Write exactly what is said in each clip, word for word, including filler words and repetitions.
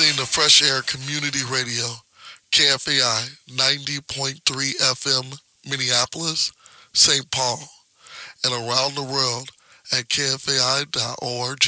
listening to Fresh Air Community Radio, K F A I ninety point three F M, Minneapolis, Saint Paul, and around the world at K F A I dot org.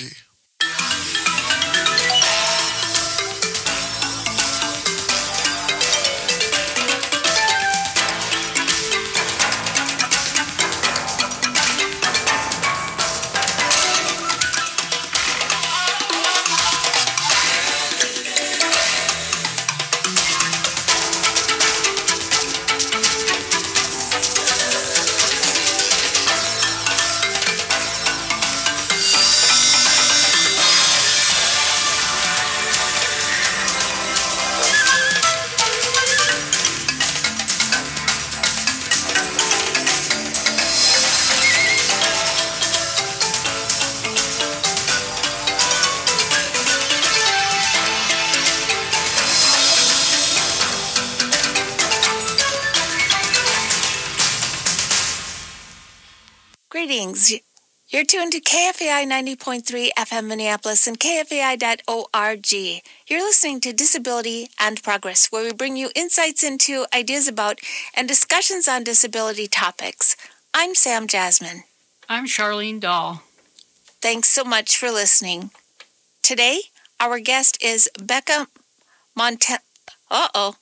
Greetings. You're tuned to K F A I ninety point three F M Minneapolis and K F A I dot org. You're listening to Disability and Progress, where we bring you insights into ideas about and discussions on disability topics. I'm Sam Jasmine. I'm Charlene Dahl. Thanks so much for listening. Today, our guest is Becca Monte... Uh-oh.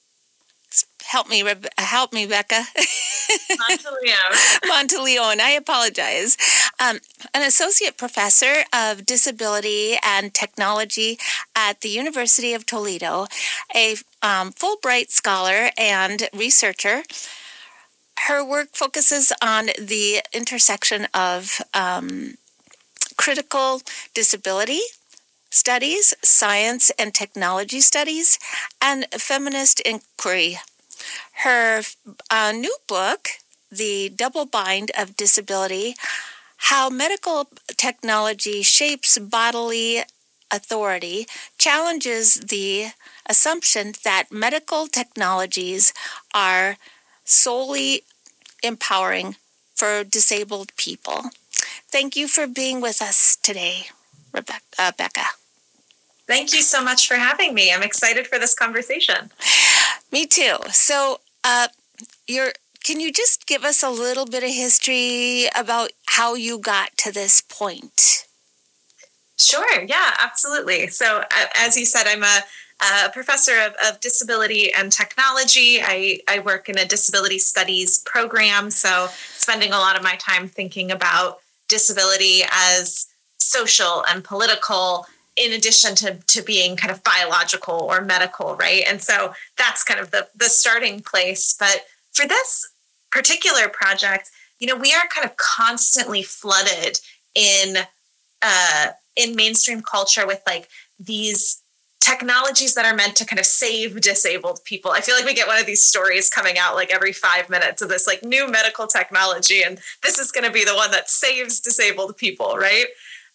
Help me, Rebe- help me, Becca. Monteleone. Monteleone, I apologize. Um, an associate professor of disability and technology at the University of Toledo, a um, Fulbright scholar and researcher. Her work focuses on the intersection of um, critical disability studies, science and technology studies, and feminist inquiry. Her uh, new book, The Double Bind of Disability, How Medical Technology Shapes Bodily Authority, challenges the assumption that medical technologies are solely empowering for disabled people. Thank you for being with us today, Rebecca. Uh, Becca. Thank you so much for having me. I'm excited for this conversation. Me too. So, uh, you're, can you just give us a little bit of history about how you got to this point? Sure. Yeah, absolutely. So, uh, as you said, I'm a, a professor of, of disability and technology. I, I work in a disability studies program, so spending a lot of my time thinking about disability as social and political, in addition to, to being kind of biological or medical, right? And so that's kind of the, the starting place. But for this particular project, you know, we are kind of constantly flooded in uh, in mainstream culture with like these technologies that are meant to kind of save disabled people. I feel like we get one of these stories coming out like every five minutes of this like new medical technology, and this is going to be the one that saves disabled people, right?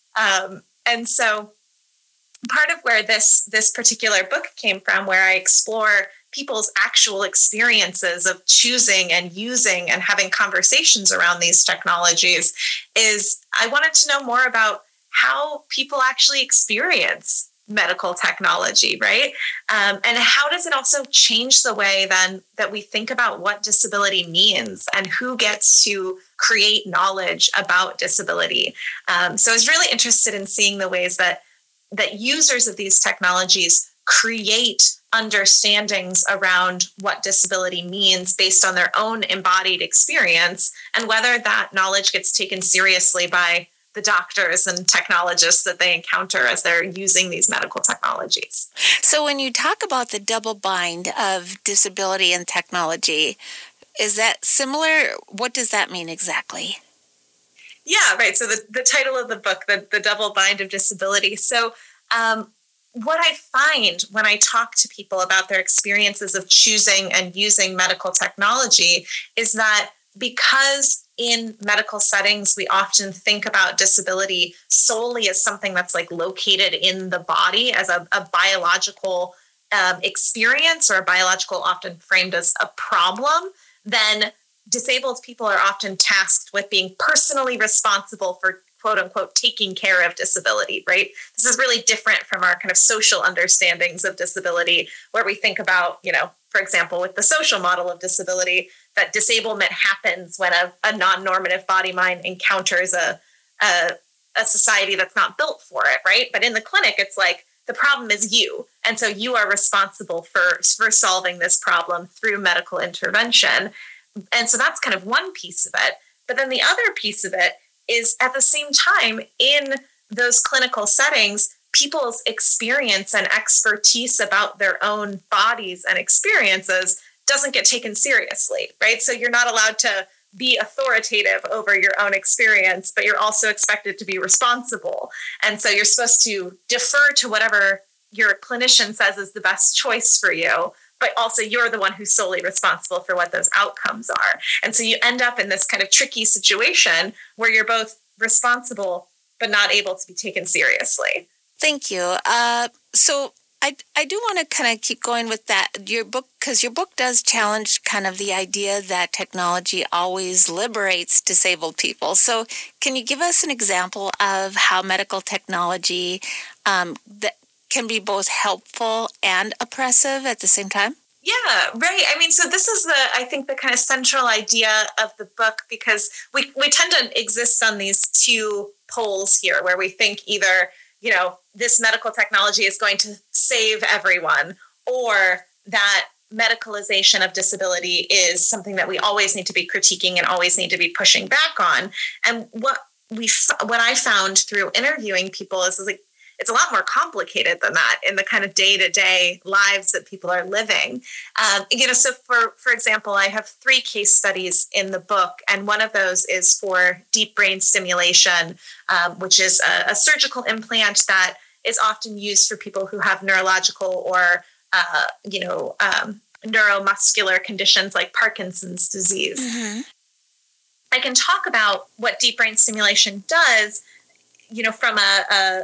Um, and so part of where this this particular book came from, where I explore people's actual experiences of choosing and using and having conversations around these technologies, is I wanted to know more about how people actually experience medical technology, right? Um, and how does it also change the way then that we think about what disability means and who gets to create knowledge about disability? Um, so I was really interested in seeing the ways that that users of these technologies create understandings around what disability means based on their own embodied experience, and whether that knowledge gets taken seriously by the doctors and technologists that they encounter as they're using these medical technologies. So when you talk about the double bind of disability and technology, is that similar? What does that mean exactly? Yeah, right. So the, the title of the book, the, the Double Bind of Disability. So um, what I find when I talk to people about their experiences of choosing and using medical technology is that because in medical settings, we often think about disability solely as something that's like located in the body, as a, a biological um, experience, or a biological, often framed as a problem, then disabled people are often tasked with being personally responsible for quote unquote taking care of disability, right? This is really different from our kind of social understandings of disability, where we think about, you know, for example, with the social model of disability, that disablement happens when a, a non-normative body mind encounters a, a a society that's not built for it, right? But in the clinic, it's like the problem is you. And so you are responsible for, for solving this problem through medical intervention. And so that's kind of one piece of it. But then the other piece of it is at the same time, in those clinical settings, people's experience and expertise about their own bodies and experiences doesn't get taken seriously, right? So you're not allowed to be authoritative over your own experience, but you're also expected to be responsible. And so you're supposed to defer to whatever your clinician says is the best choice for you, but also you're the one who's solely responsible for what those outcomes are. And so you end up in this kind of tricky situation where you're both responsible, but not able to be taken seriously. Thank you. Uh, so I, I do want to kind of keep going with that, your book, because your book does challenge kind of the idea that technology always liberates disabled people. So can you give us an example of how medical technology um, that can be both helpful and oppressive at the same time? Yeah, right. I mean, so this is the, I think, the kind of central idea of the book, because we, we tend to exist on these two poles here, where we think either, you know, this medical technology is going to save everyone, or that medicalization of disability is something that we always need to be critiquing and always need to be pushing back on. And what we, what I found through interviewing people is, is like, it's a lot more complicated than that in the kind of day-to-day lives that people are living. Um, you know, so for, for example, I have three case studies in the book, and one of those is for deep brain stimulation, um, which is a, a surgical implant that is often used for people who have neurological or, uh, you know, um, neuromuscular conditions like Parkinson's disease. Mm-hmm. I can talk about what deep brain stimulation does, you know, from a, a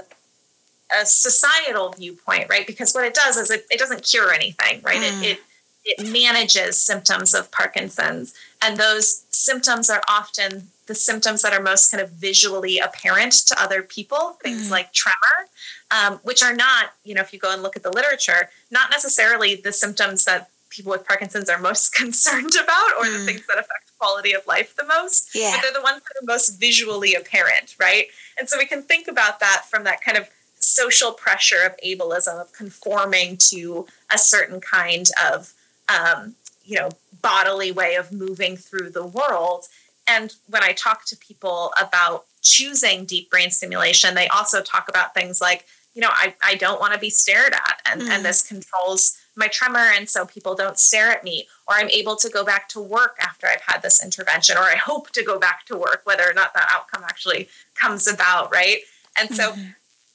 a societal viewpoint, right? Because what it does is it, it doesn't cure anything, right? Mm. It, it it manages symptoms of Parkinson's, and those symptoms are often the symptoms that are most kind of visually apparent to other people, things mm. like tremor, um, which are not, you know, if you go and look at the literature, not necessarily the symptoms that people with Parkinson's are most concerned about, or mm. the things that affect quality of life the most, yeah. but they're the ones that are most visually apparent, right? And so we can think about that from that kind of social pressure of ableism, of conforming to a certain kind of, um, you know, bodily way of moving through the world. And when I talk to people about choosing deep brain stimulation, they also talk about things like, you know, I, I don't want to be stared at, and, mm. and this controls my tremor, and so people don't stare at me, or I'm able to go back to work after I've had this intervention, or I hope to go back to work, whether or not that outcome actually comes about, right? And so mm-hmm.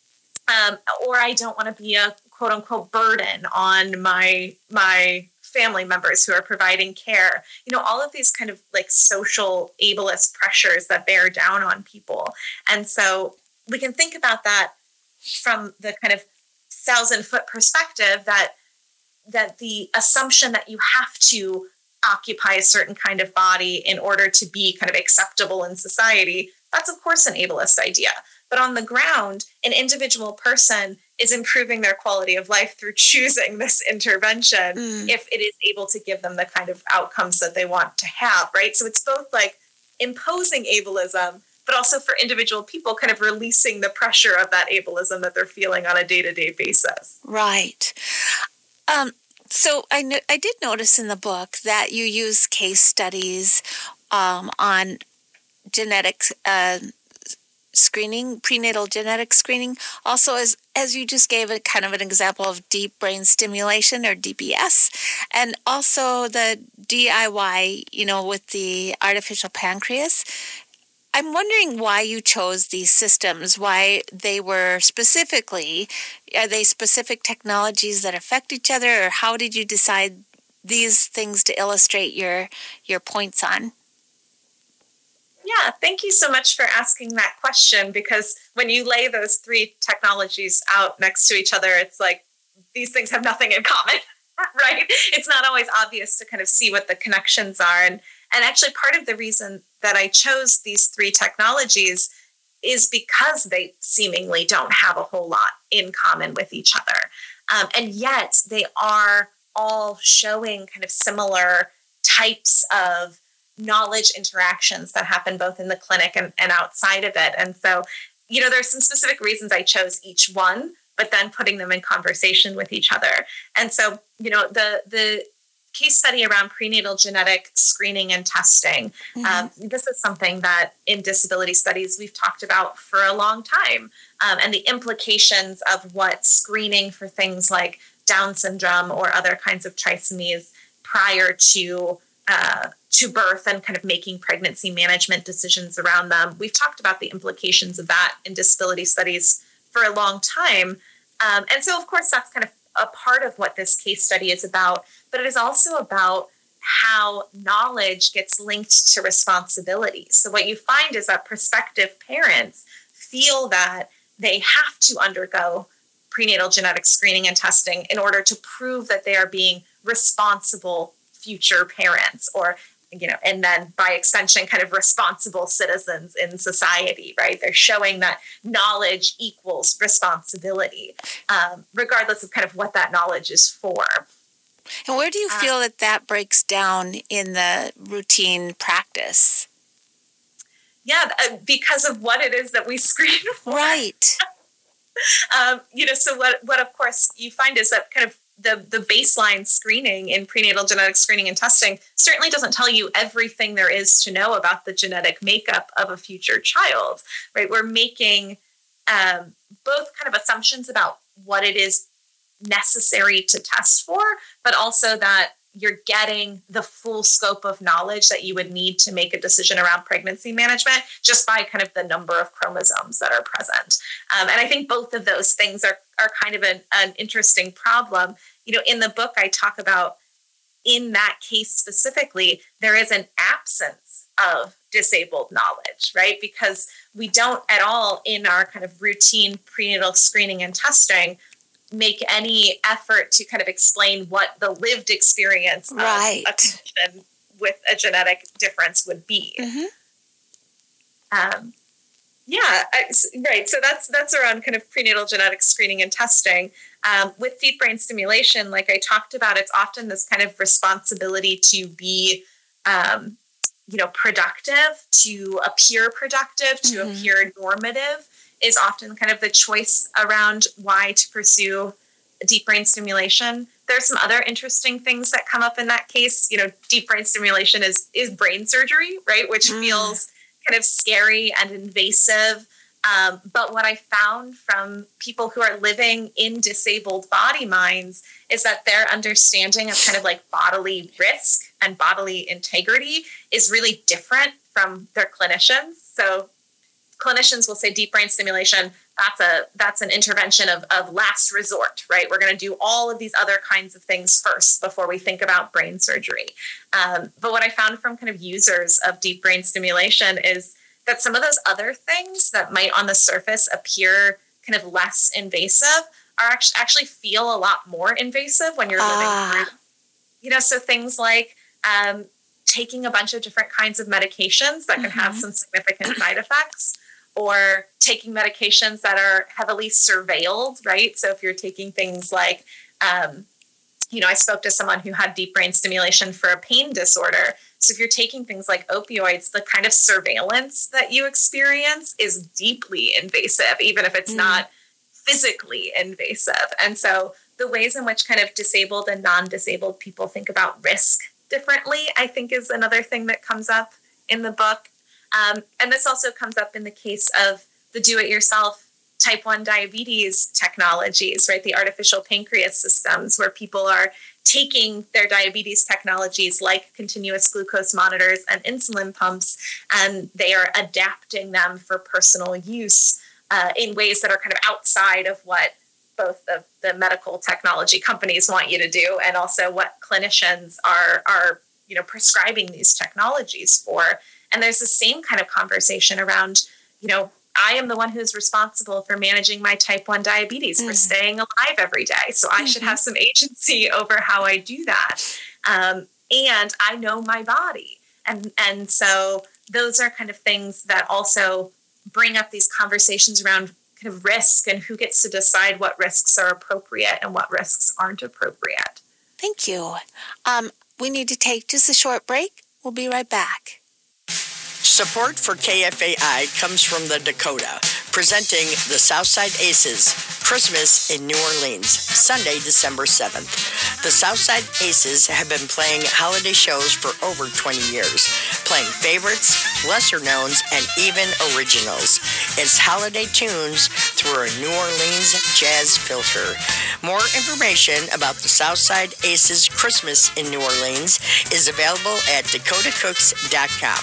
Um, or I don't want to be a quote unquote burden on my my family members who are providing care. You know, all of these kind of like social ableist pressures that bear down on people. And so we can think about that from the kind of thousand foot perspective, that that the assumption that you have to occupy a certain kind of body in order to be kind of acceptable in society, that's of course an ableist idea. But on the ground, an individual person is improving their quality of life through choosing this intervention mm. if it is able to give them the kind of outcomes that they want to have, right? So it's both like imposing ableism, but also for individual people kind of releasing the pressure of that ableism that they're feeling on a day-to-day basis. Right. Um, so I, no- I did notice in the book that you use case studies um, on genetics uh screening, prenatal genetic screening, also as as you just gave a kind of an example of deep brain stimulation, or D B S, and also the D I Y, you know, with the artificial pancreas. I'm wondering why you chose these systems, why they were specifically, are they specific technologies that affect each other, or how did you decide these things to illustrate your your points on? Yeah, thank you so much for asking that question, because when you lay those three technologies out next to each other, it's like these things have nothing in common, right? It's not always obvious to kind of see what the connections are. And, And actually, part of the reason that I chose these three technologies is because they seemingly don't have a whole lot in common with each other. Um, and yet they are all showing kind of similar types of knowledge interactions that happen both in the clinic and, and outside of it. And so, you know, there's some specific reasons I chose each one, but then putting them in conversation with each other. And so, you know, the the case study around prenatal genetic screening and testing, mm-hmm. um, this is something that in disability studies we've talked about for a long time, um, and the implications of what screening for things like Down syndrome or other kinds of trisomies prior to uh, to birth and kind of making pregnancy management decisions around them. We've talked about the implications of that in disability studies for a long time. Um, and so, of course, that's kind of a part of what this case study is about, but it is also about how knowledge gets linked to responsibility. So what you find is that prospective parents feel that they have to undergo prenatal genetic screening and testing in order to prove that they are being responsible future parents, or, you know, and then by extension, kind of responsible citizens in society, right? They're showing that knowledge equals responsibility, um, regardless of kind of what that knowledge is for. And where do you feel uh, that that breaks down in the routine practice? Yeah, because of what it is that we screen for. Right. um, you know, so what, what of course you find is that kind of the, the baseline screening in prenatal genetic screening and testing certainly doesn't tell you everything there is to know about the genetic makeup of a future child, right? We're making um, both kind of assumptions about what it is necessary to test for, but also that you're getting the full scope of knowledge that you would need to make a decision around pregnancy management just by kind of the number of chromosomes that are present. Um, and I think both of those things are, are kind of an, an interesting problem. You know, in the book, I talk about in that case specifically, there is an absence of disabled knowledge, right? Because we don't at all in our kind of routine prenatal screening and testing make any effort to kind of explain what the lived experience right. of a condition with a genetic difference would be. Mm-hmm. Um, yeah, I, right. So that's that's around kind of prenatal genetic screening and testing. Um, with deep brain stimulation, like I talked about, it's often this kind of responsibility to be, um, you know, productive, to appear productive, to mm-hmm. appear normative, is often kind of the choice around why to pursue deep brain stimulation. There's some other interesting things that come up in that case. You know, deep brain stimulation is is brain surgery, right? Which mm. feels kind of scary and invasive. Um, but what I found from people who are living in disabled body minds is that their understanding of kind of like bodily risk and bodily integrity is really different from their clinicians. So clinicians will say deep brain stimulation, that's a that's an intervention of, of last resort, right? We're going to do all of these other kinds of things first before we think about brain surgery. Um, but what I found from kind of users of deep brain stimulation is that some of those other things that might on the surface appear kind of less invasive are actually, actually feel a lot more invasive when you're ah. living through. You know, so things like um, taking a bunch of different kinds of medications that can mm-hmm. have some significant side effects, or taking medications that are heavily surveilled, right? So if you're taking things like, um, you know, I spoke to someone who had deep brain stimulation for a pain disorder. So if you're taking things like opioids, the kind of surveillance that you experience is deeply invasive, even if it's mm. not physically invasive. And so the ways in which kind of disabled and non-disabled people think about risk differently, I think is another thing that comes up in the book. Um, and this also comes up in the case of the do-it-yourself type one diabetes technologies, right? The artificial pancreas systems where people are taking their diabetes technologies like continuous glucose monitors and insulin pumps, and they are adapting them for personal use uh, in ways that are kind of outside of what both the, the medical technology companies want you to do and also what clinicians are, are, you know, prescribing these technologies for. And there's the same kind of conversation around, you know, I am the one who's responsible for managing my type one diabetes, mm. for staying alive every day. So I mm-hmm. should have some agency over how I do that. Um, and I know my body. And, and so those are kind of things that also bring up these conversations around kind of risk and who gets to decide what risks are appropriate and what risks aren't appropriate. Thank you. Um, we need to take just a short break. We'll be right back. Support for K F A I comes from the Dakota, presenting the Southside Aces, Christmas in New Orleans, Sunday, December seventh. The Southside Aces have been playing holiday shows for over twenty years, playing favorites, lesser knowns, and even originals. It's holiday tunes through a New Orleans jazz filter. More information about the Southside Aces Christmas in New Orleans is available at dakota cooks dot com.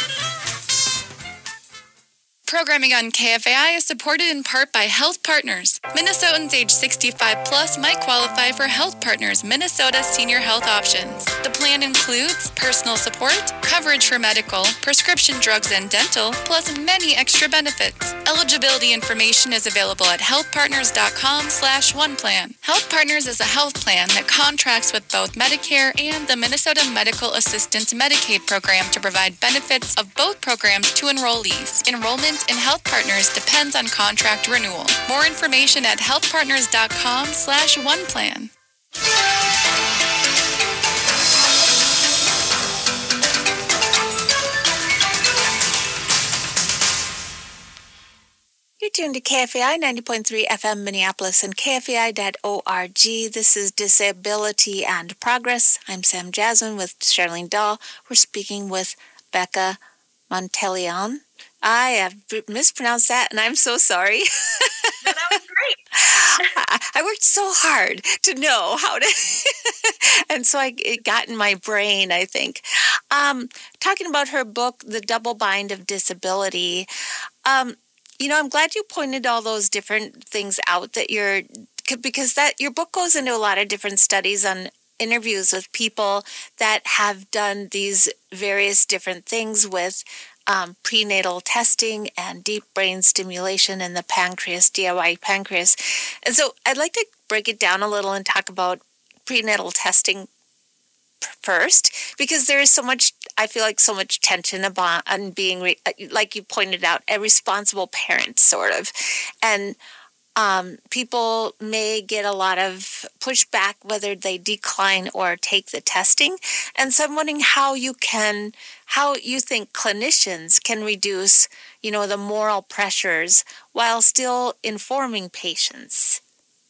Programming on K F A I is supported in part by Health Partners. Minnesotans age sixty-five plus might qualify for Health Partners Minnesota Senior Health Options. The plan includes personal support, coverage for medical, prescription drugs and dental, plus many extra benefits. Eligibility information is available at healthpartners.com slash one plan. Health Partners is a health plan that contracts with both Medicare and the Minnesota Medical Assistance Medicaid program to provide benefits of both programs to enrollees. Enrollment in Health Partners depends on contract renewal. More information at healthpartners.com slash one plan. You're tuned to K F A I ninety point three F M Minneapolis and K F A I dot org. This is Disability and Progress. I'm Sam Jasmine with Charlene Dahl. We're speaking with Becca Monteleon. I have mispronounced that, and I'm so sorry. No, that was great. I, I worked so hard to know how to, and so I, it got in my brain, I think. Um, talking about her book, The Double Bind of Disability, um, you know, I'm glad you pointed all those different things out that you're, because that your book goes into a lot of different studies on interviews with people that have done these various different things with Um, prenatal testing and deep brain stimulation in the pancreas, D I Y pancreas. And so I'd like to break it down a little and talk about prenatal testing first, because there is so much, I feel like so much tension about on being, re, like you pointed out, a responsible parent, sort of. And Um, people may get a lot of pushback whether they decline or take the testing. And so I'm wondering how you can, how you think clinicians can reduce, you know, the moral pressures while still informing patients.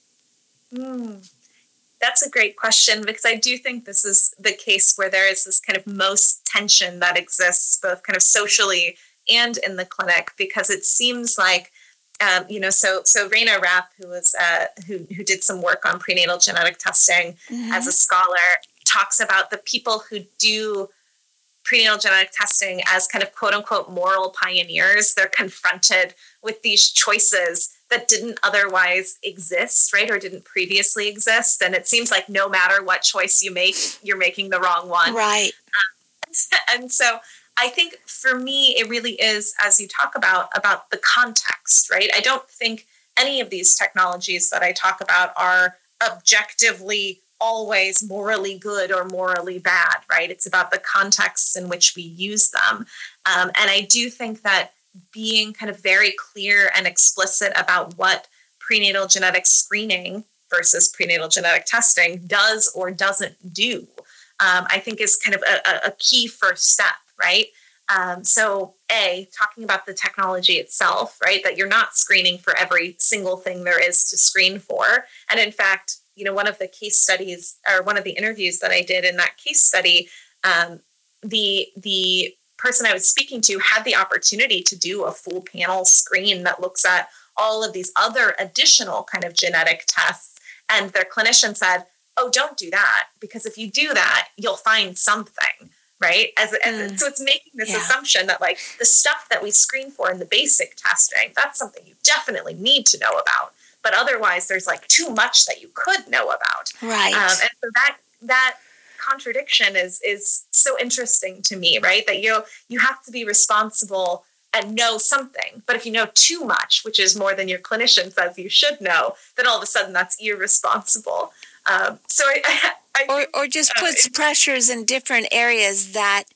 Mm, that's a great question, because I do think this is the case where there is this kind of most tension that exists both kind of socially and in the clinic, because it seems like Um, you know, so so Raina Rapp, who was uh, who who did some work on prenatal genetic testing mm-hmm. as a scholar, talks about the people who do prenatal genetic testing as kind of quote unquote moral pioneers. They're confronted with these choices that didn't otherwise exist, right, or didn't previously exist, and it seems like no matter what choice you make, you're making the wrong one, right? Um, and so. I think for me, it really is, as you talk about, about the context, right? I don't think any of these technologies that I talk about are objectively always morally good or morally bad, right? It's about the contexts in which we use them. Um, and I do think that being kind of very clear and explicit about what prenatal genetic screening versus prenatal genetic testing does or doesn't do, um, I think is kind of a, a key first step. Right. Um, so A, talking about the technology itself, right, that you're not screening for every single thing there is to screen for. And in fact, you know, one of the case studies or one of the interviews that I did in that case study, um, the, the person I was speaking to had the opportunity to do a full panel screen that looks at all of these other additional kind of genetic tests. And their clinician said, oh, don't do that, because if you do that, you'll find something. Right. As, as mm. So it's making this yeah. assumption that like the stuff that we screen for in the basic testing, that's something you definitely need to know about. But otherwise, there's like too much that you could know about. Right. Um, and so that that contradiction is is so interesting to me. Right. That you you have to be responsible and know something. But if you know too much, which is more than your clinician says you should know, then all of a sudden that's irresponsible. Um, so I, I, I or or just puts uh, pressures in different areas that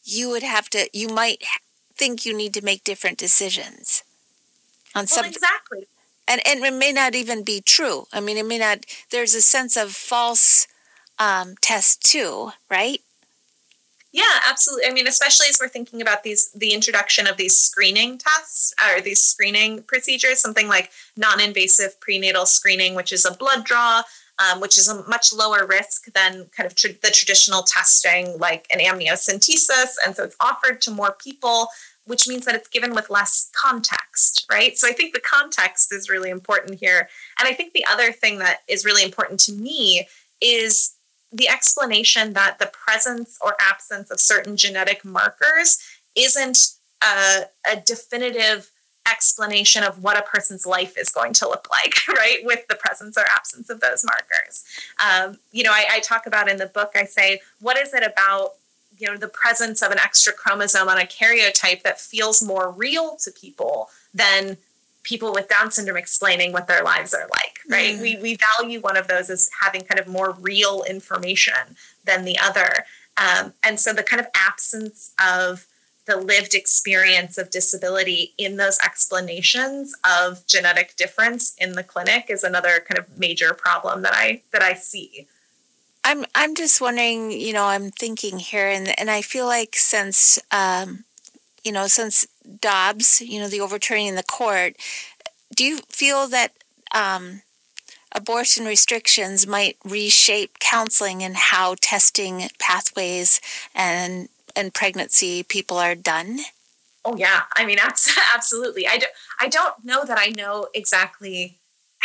you would have to, you might think you need to make different decisions on Well, some, exactly. and, and it may not even be true. I mean, it may not, there's a sense of false um, test too, right? Yeah, absolutely. I mean, especially as we're thinking about these, the introduction of these screening tests or these screening procedures, something like non-invasive prenatal screening, which is a blood draw, um, which is a much lower risk than kind of tr- the traditional testing like an amniocentesis. And so it's offered to more people, which means that it's given with less context, right? So I think the context is really important here. And I think the other thing that is really important to me is the explanation that the presence or absence of certain genetic markers isn't a, a definitive explanation of what a person's life is going to look like, right? With the presence or absence of those markers. Um, you know, I, I talk about in the book, I say, what is it about, you know, the presence of an extra chromosome on a karyotype that feels more real to people than people with Down syndrome explaining what their lives are like, right? Mm. We we value one of those as having kind of more real information than the other. Um, and so the kind of absence of the lived experience of disability in those explanations of genetic difference in the clinic is another kind of major problem that I that I see. I'm I'm just wondering, you know, I'm thinking here, and and I feel like since um, you know, since Dobbs, you know, the overturning in the court, do you feel that um, abortion restrictions might reshape counseling and how testing pathways and and pregnancy people are done? Oh yeah, I mean, absolutely. I don't I don't know that I know exactly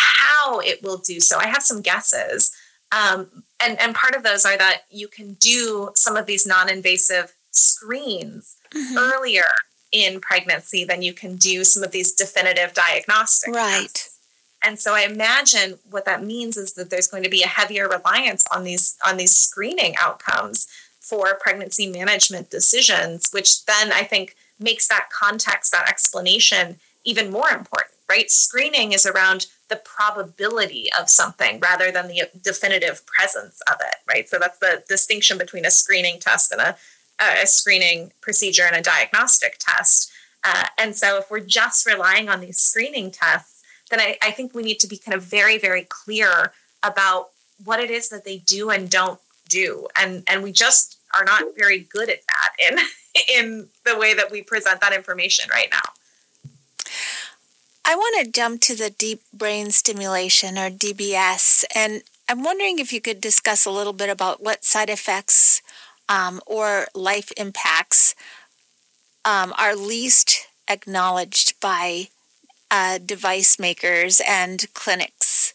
how it will do so. I have some guesses. Um, and, and part of those are that you can do some of these non-invasive screens mm-hmm. earlier in pregnancy than you can do some of these definitive diagnostic right. tests. And so I imagine what that means is that there's going to be a heavier reliance on these on these screening outcomes for pregnancy management decisions, which then I think makes that context, that explanation even more important, right? Screening is around the probability of something rather than the definitive presence of it, right? So that's the distinction between a screening test and a, a screening procedure and a diagnostic test. Uh, and so if we're just relying on these screening tests, then I, I think we need to be kind of very, very clear about what it is that they do and don't do. And, and we just are not very good at that in, in the way that we present that information right now. I want to jump to the deep brain stimulation, or D B S, and I'm wondering if you could discuss a little bit about what side effects um, or life impacts um, are least acknowledged by uh, device makers and clinics.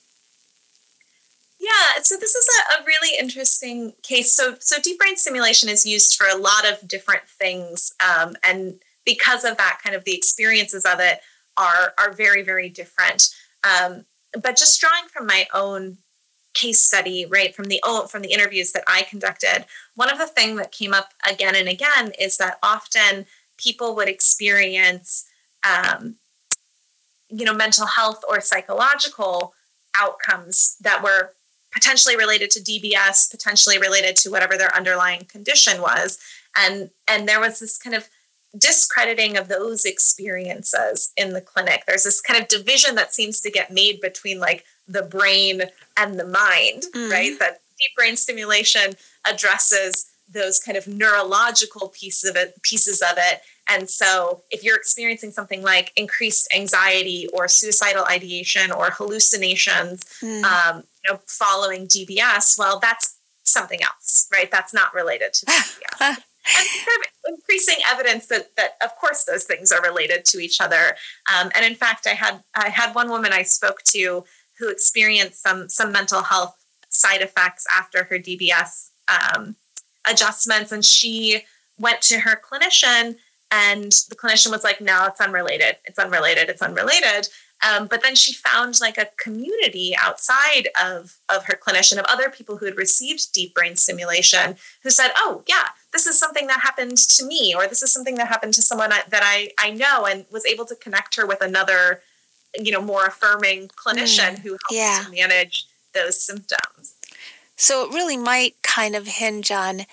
Yeah, so this is a, a really interesting case. So, so deep brain stimulation is used for a lot of different things, um, and because of that, kind of the experiences of it are are very, very different. Um, but just drawing from my own case study, right, from the from the interviews that I conducted, one of the things that came up again and again is that often people would experience, um, you know, mental health or psychological outcomes that were potentially related to D B S, potentially related to whatever their underlying condition was, and and there was this kind of discrediting of those experiences in the clinic. There's this kind of division that seems to get made between like the brain and the mind, mm. right? That deep brain stimulation addresses those kind of neurological pieces of it, pieces of it. And so if you're experiencing something like increased anxiety or suicidal ideation or hallucinations, mm. um, you know, following D B S, well, that's something else, right? That's not related to D B S. And kind of increasing evidence that, that, of course, those things are related to each other. Um, and in fact, I had I had one woman I spoke to who experienced some some mental health side effects after her D B S um, adjustments, and she went to her clinician, and the clinician was like, "No, it's unrelated. It's unrelated. It's unrelated." Um, but then she found like a community outside of, of her clinician of other people who had received deep brain stimulation who said, oh, yeah, this is something that happened to me, or this is something that happened to someone I, that I, I know, and was able to connect her with another, you know, more affirming clinician mm, who helped yeah. to manage those symptoms. So it really might kind of hinge on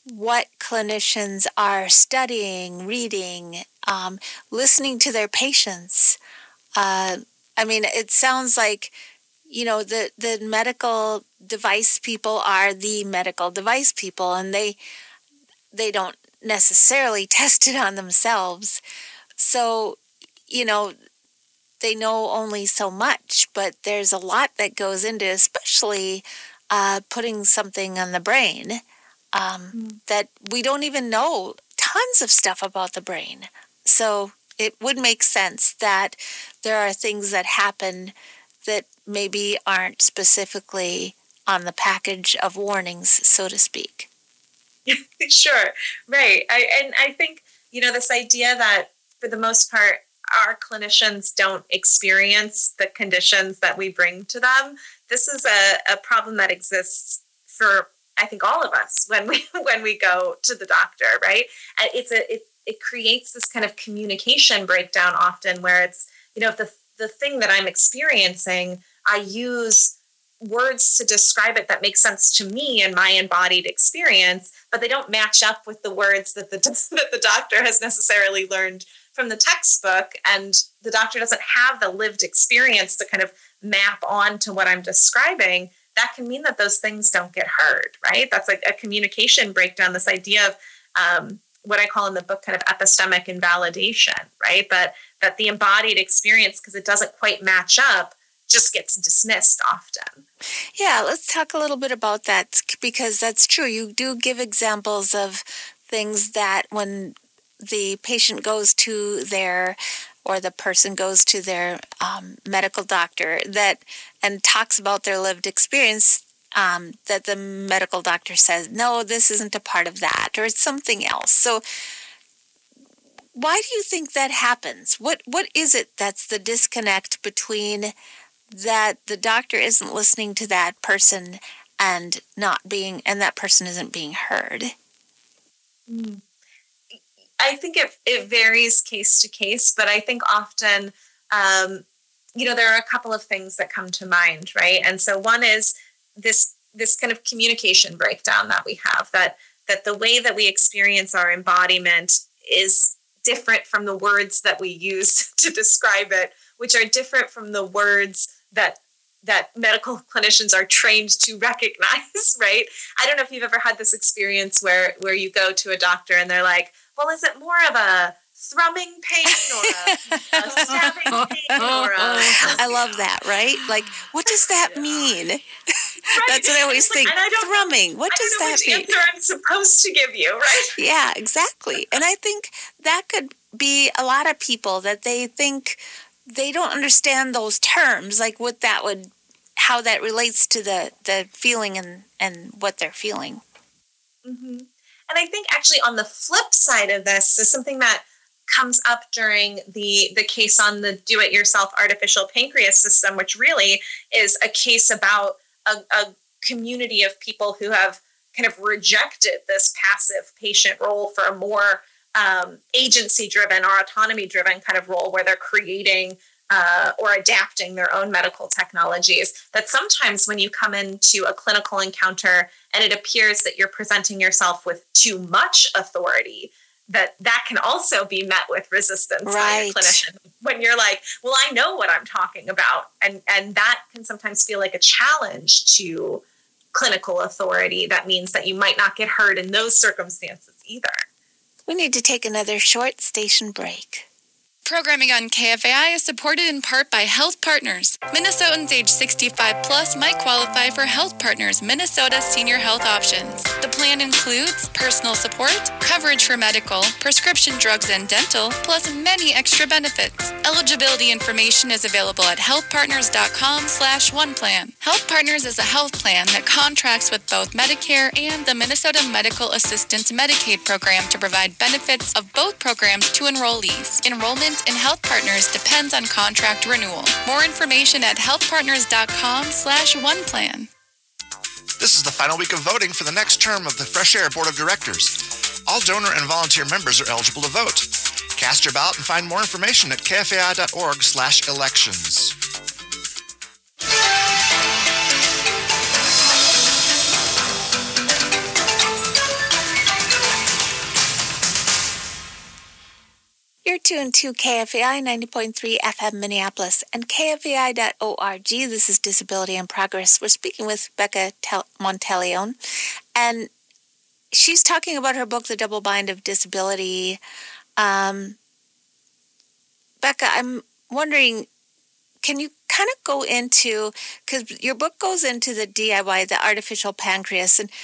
what clinicians are studying, reading, um, listening to their patients. Uh, I mean, it sounds like, you know, the, the medical device people are the medical device people, and they they don't necessarily test it on themselves. So, you know, they know only so much, but there's a lot that goes into, especially uh, putting something on the brain um, mm. that we don't even know tons of stuff about the brain. So it would make sense that there are things that happen that maybe aren't specifically on the package of warnings, so to speak. Sure, right. I, and I think, you know, this idea that for the most part, our clinicians don't experience the conditions that we bring to them. This is a, a problem that exists for, I think, all of us when we when we go to the doctor, right? And it's a it it creates this kind of communication breakdown often, where it's, you know, if the the thing that I'm experiencing, I use words to describe it that make sense to me and my embodied experience, but they don't match up with the words that the that the doctor has necessarily learned from the textbook, and the doctor doesn't have the lived experience to kind of map on to what I'm describing. That can mean that those things don't get heard, right? That's like a communication breakdown, this idea of um, what I call in the book kind of epistemic invalidation, right? That, that the embodied experience, because it doesn't quite match up, just gets dismissed often. Yeah, let's talk a little bit about that, because that's true. You do give examples of things that when the patient goes to their, or the person goes to their um, medical doctor that and talks about their lived experience, um, that the medical doctor says, no, this isn't a part of that, or it's something else. So why do you think that happens? What What is it that's the disconnect between that the doctor isn't listening to that person and not being, and that person isn't being heard? Mm. I think it, it varies case to case, but I think often, um, you know, there are a couple of things that come to mind, right? And so one is this this kind of communication breakdown that we have, that that the way that we experience our embodiment is different from the words that we use to describe it, which are different from the words that that medical clinicians are trained to recognize, right? I don't know if you've ever had this experience where where you go to a doctor and they're like, well, is it more of a thrumming pain or a, a stabbing pain or a... I love that, right? Like, what does that yeah. mean? Right. That's what I always think. And I don't, thrumming, what does I don't know that which mean? answer I'm supposed to give you, right? Yeah, exactly. And I think that could be a lot of people that they think they don't understand those terms, like what that would, how that relates to the, the feeling and, and what they're feeling. Mm-hmm. And I think actually on the flip side of this is something that comes up during the, the case on the do-it-yourself artificial pancreas system, which really is a case about a, a community of people who have kind of rejected this passive patient role for a more um, agency-driven or autonomy-driven kind of role where they're creating uh, or adapting their own medical technologies. That sometimes when you come into a clinical encounter and it appears that you're presenting yourself with too much authority, that that can also be met with resistance right. by a clinician. When you're like, well, I know what I'm talking about. And, and that can sometimes feel like a challenge to clinical authority. That means that you might not get heard in those circumstances either. We need to take another short station break. Programming on K F A I is supported in part by Health Partners. Minnesotans age sixty-five plus might qualify for Health Partners Minnesota Senior Health Options. The plan includes personal support, coverage for medical, prescription drugs and dental, plus many extra benefits. Eligibility information is available at healthpartners.com slash one plan. Health Partners is a health plan that contracts with both Medicare and the Minnesota Medical Assistance Medicaid program to provide benefits of both programs to enrollees. Enrollment in Health Partners depends on contract renewal. More information at healthpartners.com slash one plan. This is the final week of voting for the next term of the Fresh Air Board of Directors. All donor and volunteer members are eligible to vote. Cast your ballot and find more information at kfai.org slash elections. tuned to K F A I ninety point three F M Minneapolis and K F A I dot org. This is Disability in Progress. We're speaking with Becca Tel- Monteleone, and she's talking about her book, The Double Bind of Disability. Um, Becca, I'm wondering, can you kind of go into, because your book goes into the D I Y, the artificial pancreas, and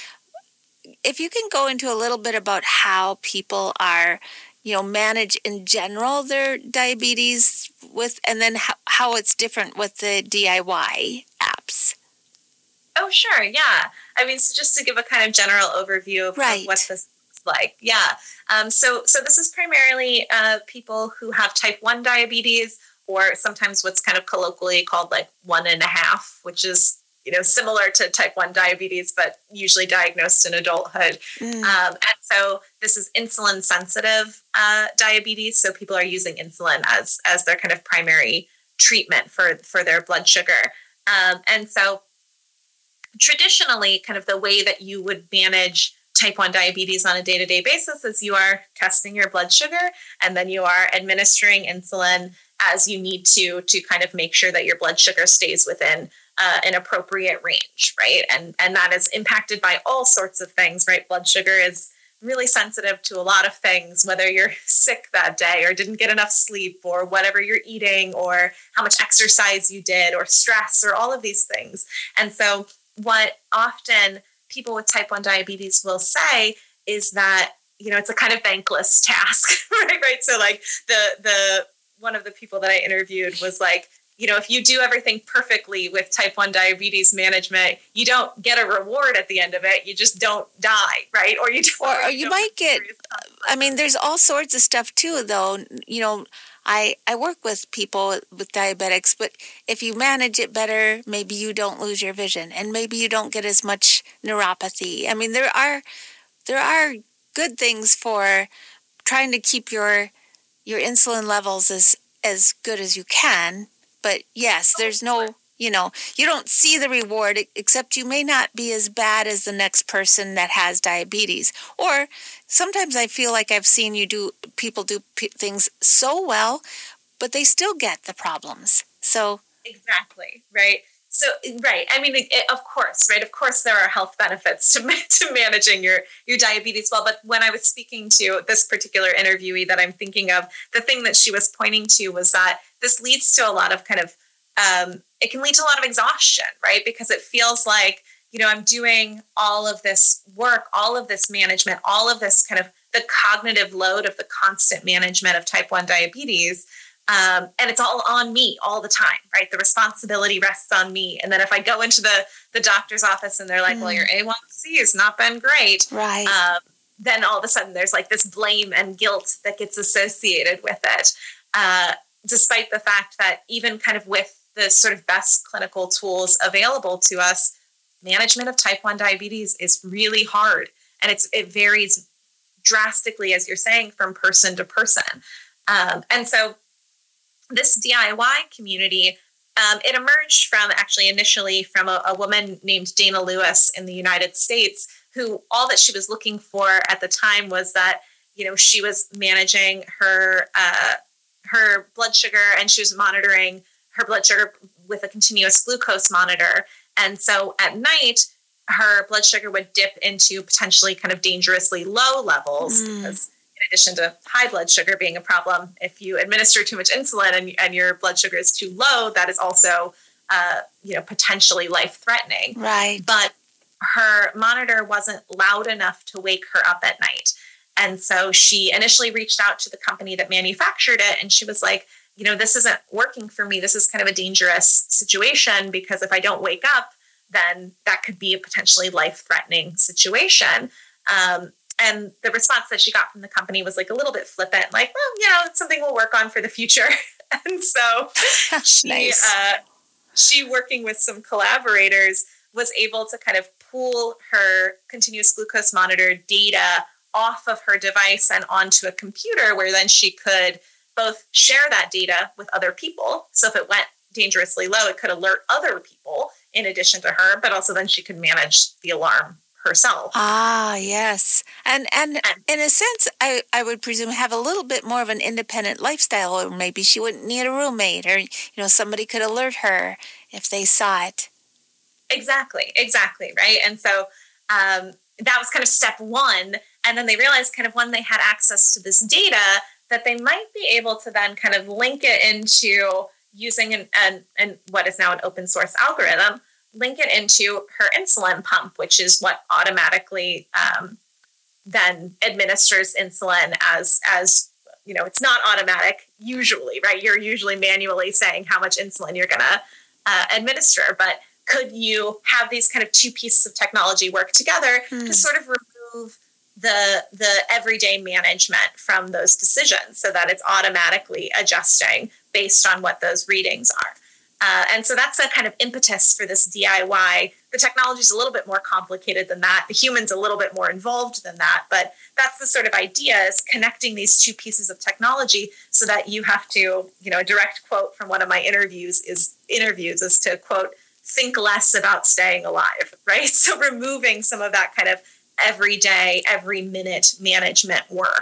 if you can go into a little bit about how people are, you know, manage in general their diabetes with, and then how, how it's different with the D I Y apps. Oh, sure. Yeah. I mean, so just to give a kind of general overview of, right. of what this is like. Yeah. Um, so, so this is primarily uh, people who have type one diabetes, or sometimes what's kind of colloquially called like one and a half, which is, you know, similar to type one diabetes, but usually diagnosed in adulthood. Mm. Um, and so this is insulin sensitive uh, diabetes. So people are using insulin as, as their kind of primary treatment for, for their blood sugar. Um, and so traditionally, kind of the way that you would manage type one diabetes on a day-to-day basis is you are testing your blood sugar, and then you are administering insulin as you need to, to kind of make sure that your blood sugar stays within Uh, an appropriate range, right? And and that is impacted by all sorts of things, right? Blood sugar is really sensitive to a lot of things, whether you're sick that day or didn't get enough sleep or whatever you're eating or how much exercise you did or stress or all of these things. And so what often people with type one diabetes will say is that, you know, it's a kind of thankless task, right? Right. So like the the one of the people that I interviewed was like, you know, if you do everything perfectly with type one diabetes management, you don't get a reward at the end of it. You just don't die, right? Or you don't, or, or you, you might get, I mean, there's all sorts of stuff too, though. You know, I, I work with people with diabetics, but if you manage it better, maybe you don't lose your vision, and maybe you don't get as much neuropathy. I mean, there are, there are good things for trying to keep your, your insulin levels as, as good as you can. But yes, there's no, you know, you don't see the reward, except you may not be as bad as the next person that has diabetes. Or sometimes I feel like I've seen you do, people do p- things so well, but they still get the problems. So. Exactly. Right. So, right. I mean, it, of course, right. Of course, there are health benefits to, to managing your, your diabetes well. But when I was speaking to this particular interviewee that I'm thinking of, the thing that she was pointing to was that this leads to a lot of kind of, um, it can lead to a lot of exhaustion, right? Because it feels like, you know, I'm doing all of this work, all of this management, all of this kind of the cognitive load of the constant management of type one diabetes. Um, and it's all on me all the time, right? The responsibility rests on me. And then if I go into the, the doctor's office and they're like, mm. well, your A one C has not been great. Right. Um, then all of a sudden there's like this blame and guilt that gets associated with it. Uh, despite the fact that even kind of with the sort of best clinical tools available to us, management of type one diabetes is really hard. And it's it varies drastically, as you're saying, from person to person. Um, and so this D I Y community, um, it emerged from actually initially from a, a woman named Dana Lewis in the United States, who all that she was looking for at the time was that, you know, she was managing her uh, her blood sugar, and she was monitoring her blood sugar with a continuous glucose monitor. And so at night, her blood sugar would dip into potentially kind of dangerously low levels, mm. because in addition to high blood sugar being a problem, if you administer too much insulin and, and your blood sugar is too low, that is also, uh, you know, potentially life-threatening. Right. But her monitor wasn't loud enough to wake her up at night. And so she initially reached out to the company that manufactured it, and she was like, you know, this isn't working for me. This is kind of a dangerous situation, because if I don't wake up, then that could be a potentially life-threatening situation. Um, and the response that she got from the company was like a little bit flippant, like, well, you know, it's something we'll work on for the future. And so she, nice. uh, she, working with some collaborators, was able to kind of pull her continuous glucose monitor data off of her device and onto a computer, where then she could both share that data with other people. So if it went dangerously low, it could alert other people in addition to her, but also then she could manage the alarm herself. Ah, yes. And and And- in a sense, I, I would presume have a little bit more of an independent lifestyle, or maybe she wouldn't need a roommate, or, you know, somebody could alert her if they saw it. Exactly, exactly, right? And so um, that was kind of step one. And then they realized kind of when they had access to this data that they might be able to then kind of link it into using an, an, an what is now an open source algorithm, link it into her insulin pump, which is what automatically um, then administers insulin as, as, you know, it's not automatic usually, right? You're usually manually saying how much insulin you're going to uh, administer, but could you have these kind of two pieces of technology work together Hmm. to sort of remove the the everyday management from those decisions so that it's automatically adjusting based on what those readings are? Uh, and so that's a kind of impetus for this D I Y. The technology is a little bit more complicated than that. The human's a little bit more involved than that. But that's the sort of idea, is connecting these two pieces of technology so that you have to, you know, a direct quote from one of my interviews is interviews is to quote, think less about staying alive, right? So removing some of that kind of everyday, every minute management work.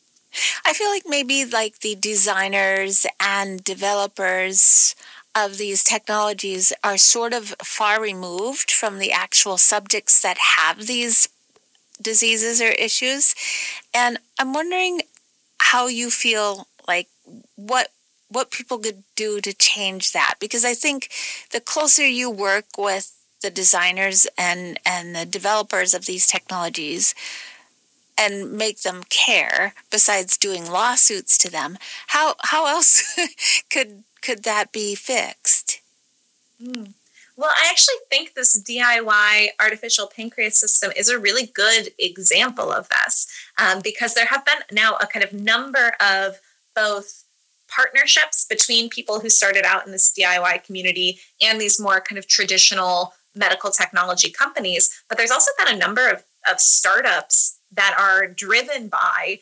I feel like maybe like the designers and developers of these technologies are sort of far removed from the actual subjects that have these diseases or issues. And I'm wondering how you feel like what what people could do to change that, because I think the closer you work with the designers and, and the developers of these technologies and make them care, besides doing lawsuits to them, how how else could could that be fixed? Mm. Well, I actually think this D I Y artificial pancreas system is a really good example of this, um, because there have been now a kind of number of both partnerships between people who started out in this D I Y community and these more kind of traditional medical technology companies. But there's also been a number of, of startups that are driven by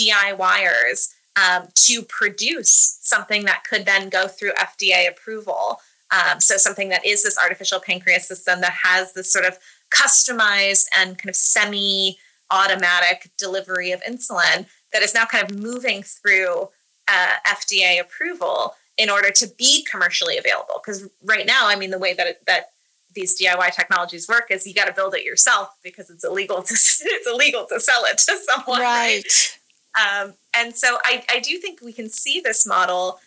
DIYers um, to produce something that could then go through F D A approval. Um, so something that is this artificial pancreas system that has this sort of customized and kind of semi-automatic delivery of insulin that is now kind of moving through uh, F D A approval in order to be commercially available. Because right now, I mean, the way that it, that these D I Y technologies work is you got to build it yourself because it's illegal to it's illegal to sell it to someone. Right. right? Um, and so I, I do think we can see this model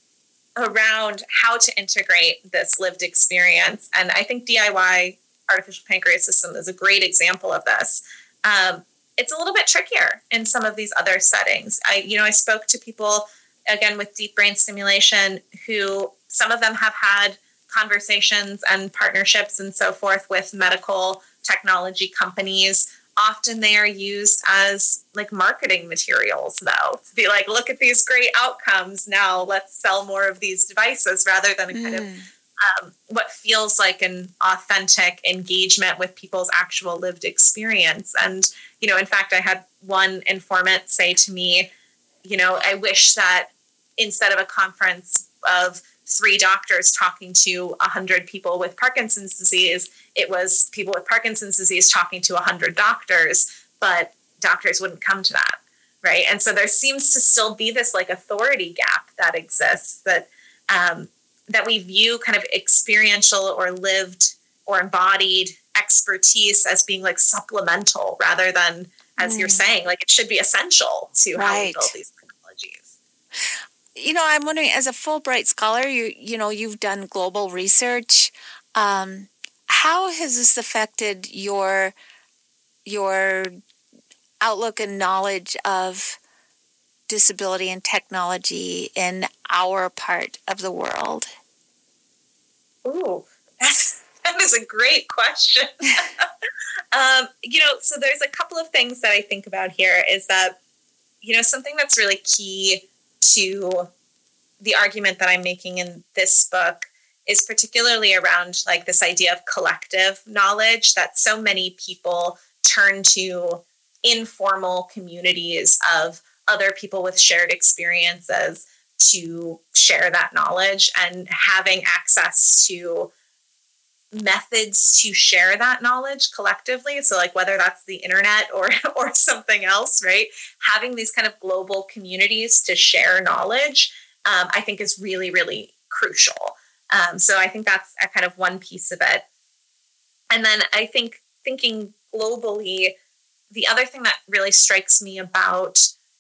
around how to integrate this lived experience. And I think D I Y artificial pancreas system is a great example of this. Um, it's a little bit trickier in some of these other settings. I, you know, I spoke to people, again, with deep brain stimulation, who some of them have had conversations and partnerships and so forth with medical technology companies. Often they are used as like marketing materials, though, to be like, look at these great outcomes. Now let's sell more of these devices, rather than kind mm. of um, what feels like an authentic engagement with people's actual lived experience. And, you know, in fact, I had one informant say to me, you know, I wish that instead of a conference of three doctors talking to a hundred people with Parkinson's disease, it was people with Parkinson's disease talking to a hundred doctors, but doctors wouldn't come to that, right? And so there seems to still be this like authority gap that exists, that um, that we view kind of experiential or lived or embodied expertise as being like supplemental, rather than, as mm. you're saying, like it should be essential to right. how we build these technologies. You know, I'm wondering, as a Fulbright scholar, you you know, you've done global research. Um, how has this affected your your outlook and knowledge of disability and technology in our part of the world? Ooh, that's, that is a great question. um, you know, so there's a couple of things that I think about here is that, you know, something that's really key to the argument that I'm making in this book is particularly around like this idea of collective knowledge, that so many people turn to informal communities of other people with shared experiences to share that knowledge, and having access to methods to share that knowledge collectively. So like whether that's the internet or or something else, right? Having these kind of global communities to share knowledge, um, I think is really, really crucial. Um, so I think that's a kind of one piece of it. And then I think thinking globally, the other thing that really strikes me about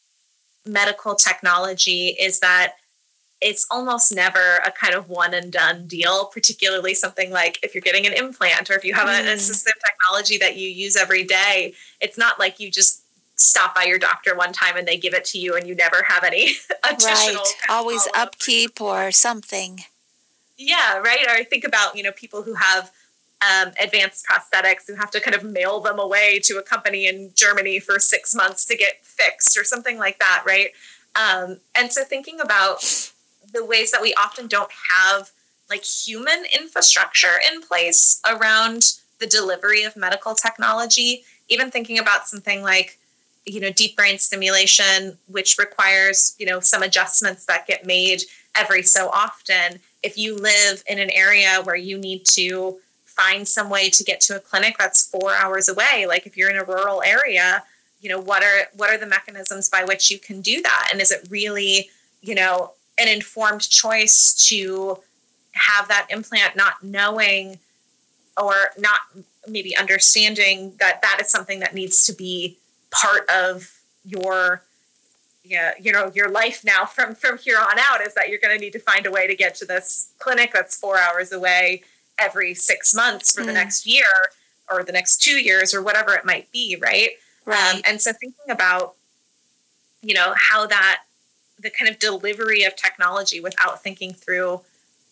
medical technology is that it's almost never a kind of one and done deal, particularly something like if you're getting an implant or if you have mm. an assistive technology that you use every day. It's not like you just stop by your doctor one time and they give it to you and you never have any additional. Right. Always upkeep or something. Yeah, right. Or I think about, you know, people who have um, advanced prosthetics who have to kind of mail them away to a company in Germany for six months to get fixed or something like that, right? Um, and so thinking about the ways that we often don't have like human infrastructure in place around the delivery of medical technology, even thinking about something like, you know, deep brain stimulation, which requires, you know, some adjustments that get made every so often. If you live in an area where you need to find some way to get to a clinic that's four hours away, like if you're in a rural area, you know, what are what are the mechanisms by which you can do that? And is it really, you know, an informed choice to have that implant, not knowing or not maybe understanding that that is something that needs to be part of your, yeah, you know, your life now from, from here on out, is that you're going to need to find a way to get to this clinic that's four hours away every six months for mm. the next year or the next two years or whatever it might be. Right. Right. Um, and so thinking about, you know, how that, the kind of delivery of technology without thinking through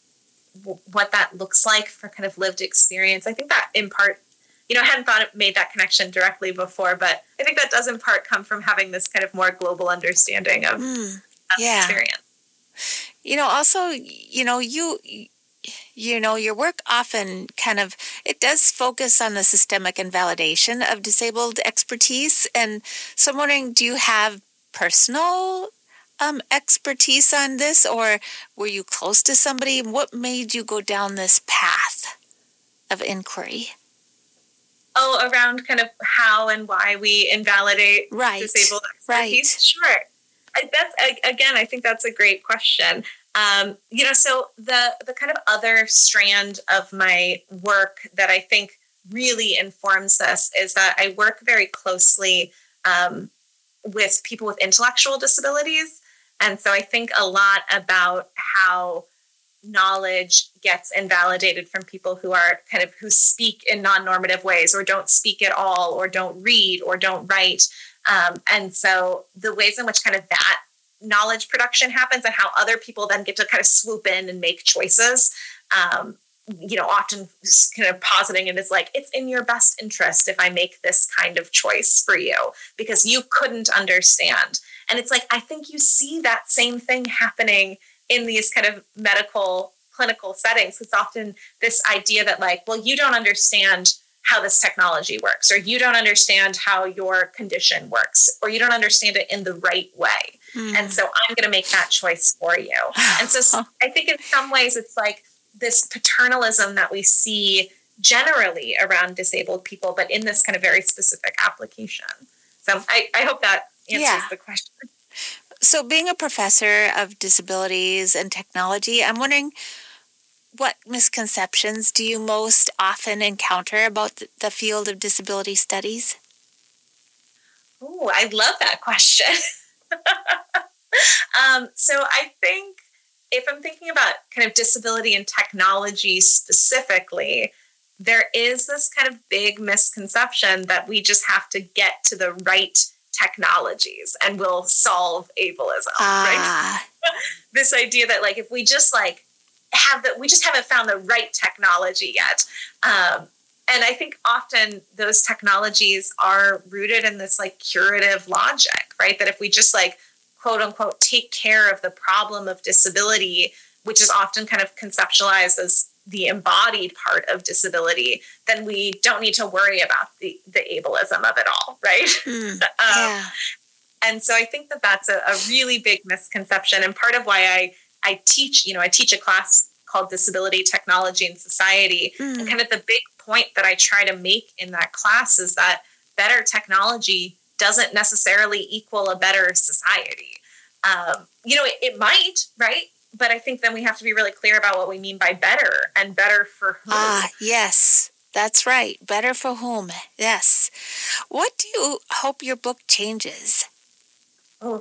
w- what that looks like for kind of lived experience. I think that in part, you know, I hadn't thought it made that connection directly before, but I think that does in part come from having this kind of more global understanding of, mm, of yeah. experience. You know, also, you know, you, you know, your work often kind of, it does focus on the systemic invalidation of disabled expertise. And so I'm wondering, do you have personal Um, expertise on this, or were you close to somebody? What made you go down this path of inquiry? Oh, around kind of how and why we invalidate right. disabled expertise? Right. Sure. I, that's again, I think that's a great question. Um, you know, so the the kind of other strand of my work that I think really informs this is that I work very closely um, with people with intellectual disabilities. And so I think a lot about how knowledge gets invalidated from people who are kind of, who speak in non-normative ways or don't speak at all or don't read or don't write. Um, and so the ways in which kind of that knowledge production happens and how other people then get to kind of swoop in and make choices, um, you know, often kind of positing it as like, it's in your best interest if I make this kind of choice for you because you couldn't understand. And it's like, I think you see that same thing happening in these kind of medical clinical settings. It's often this idea that like, well, you don't understand how this technology works, or you don't understand how your condition works, or you don't understand it in the right way. Mm. And so I'm going to make that choice for you. And so I think in some ways it's like this paternalism that we see generally around disabled people, but in this kind of very specific application. So I, I hope that answers yeah. the question. So being a professor of disabilities and technology, I'm wondering, what misconceptions do you most often encounter about the field of disability studies? Oh, I love that question. um, so I think if I'm thinking about kind of disability and technology specifically, there is this kind of big misconception that we just have to get to the right technologies and we'll solve ableism, ah. right? This idea that like, if we just like have that, we just haven't found the right technology yet. Um, and I think often those technologies are rooted in this like curative logic, right? That if we just like, quote unquote, take care of the problem of disability, which is often kind of conceptualized as the embodied part of disability, then we don't need to worry about the, the ableism of it all, right? Mm, um, yeah. And so I think that that's a, a really big misconception. And part of why I, I teach, you know, I teach a class called Disability, Technology, and Society. Mm. And kind of the big point that I try to make in that class is that better technology doesn't necessarily equal a better society. Um, you know, it, it might, right? But I think then we have to be really clear about what we mean by better, and better for whom. Ah, yes, that's right. Better for whom? Yes. What do you hope your book changes? Oh,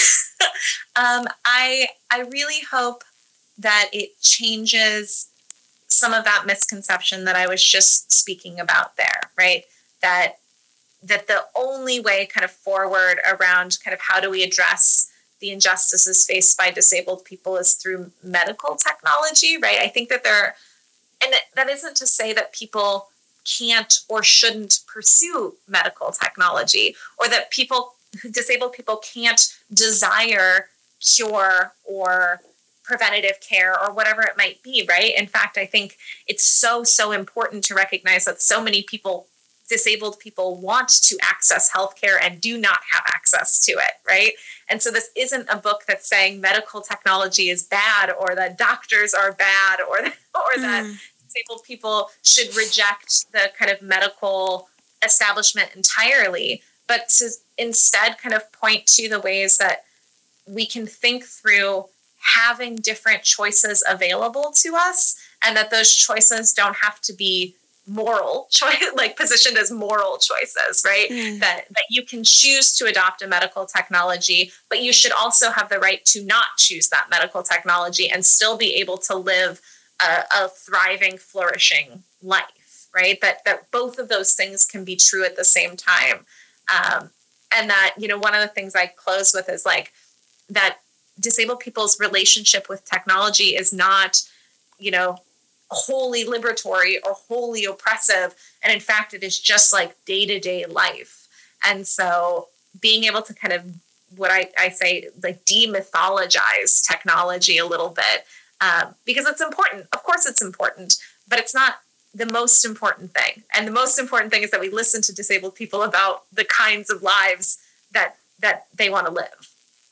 um, I I really hope that it changes some of that misconception that I was just speaking about there, right? That that the only way kind of forward around kind of how do we address the injustices faced by disabled people is through medical technology, right? I think that there, and that isn't to say that people can't or shouldn't pursue medical technology, or that people, disabled people can't desire cure or preventative care or whatever it might be, right? In fact, I think it's so, so important to recognize that so many people, disabled people, want to access healthcare and do not have access to it, right? And so this isn't a book that's saying medical technology is bad, or that doctors are bad, or that, or mm. that disabled people should reject the kind of medical establishment entirely, but to instead kind of point to the ways that we can think through having different choices available to us, and that those choices don't have to be moral choice, like positioned as moral choices, right? Mm. That that you can choose to adopt a medical technology, but you should also have the right to not choose that medical technology and still be able to live a, a thriving, flourishing life, right? That that both of those things can be true at the same time. Um, and that, you know, one of the things I close with is like that disabled people's relationship with technology is not, you know, wholly liberatory or wholly oppressive. And in fact, it is just like day-to-day life. And so being able to kind of, what I, I say, like demythologize technology a little bit, um, because it's important. Of course it's important, but it's not the most important thing. And the most important thing is that we listen to disabled people about the kinds of lives that that they want to live.